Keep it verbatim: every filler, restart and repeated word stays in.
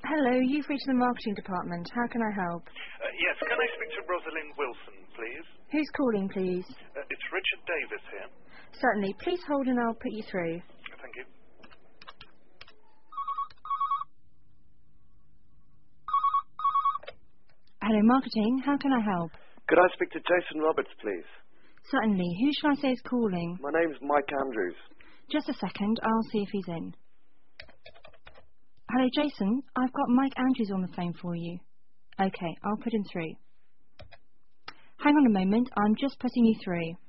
Hello, you've reached the marketing department. How can I help? Uh, yes, can I speak to Rosalind Wilson, please? Who's calling, please? Uh, it's Richard Davis here. Certainly. Please hold and I'll put you through. Thank you. Hello, marketing. How can I help? Could I speak to Jason Roberts, please? Certainly. Who shall I say is calling? My name's Mike Andrews. Just a second. I'll see if he's in. Hello, Jason. I've got Mike Andrews on the phone for you. Okay, I'll put him through. Hang on a moment. I'm just putting you through.